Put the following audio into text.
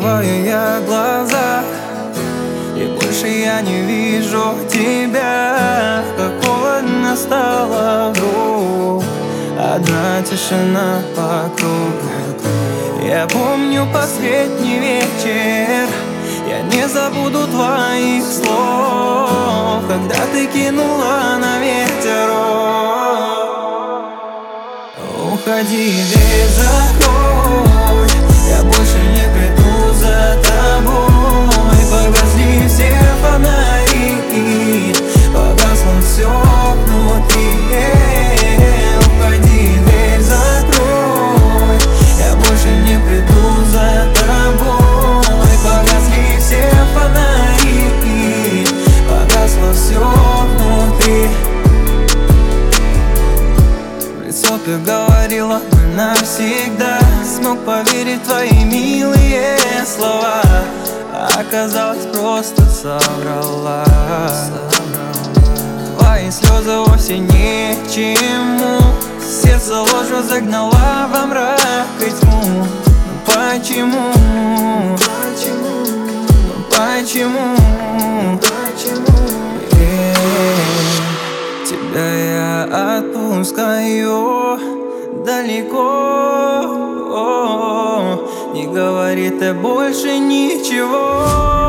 Закрываю я глаза, и больше я не вижу тебя. Как холодно стало вдруг, одна тишина вокруг. Я помню последний вечер, я не забуду твоих слов, когда ты кинула на ветер. Уходи, дверь закрой, я больше не приду за тобой. Погасли все фонари, погасло все внутри. Уходи, дверь закрой, я больше не приду за тобой. Погасли все фонари, погасло все внутри. В лицо ты говорила, мы навсегда. Смог поверить в твои милые слова, оказалось, просто соврала. Твои слезы вовсе ни к чему, сердце ложью загнала во мрак и тьму. Почему? Почему? Тебя я отпускаю далеко. Не говори ты больше ничего.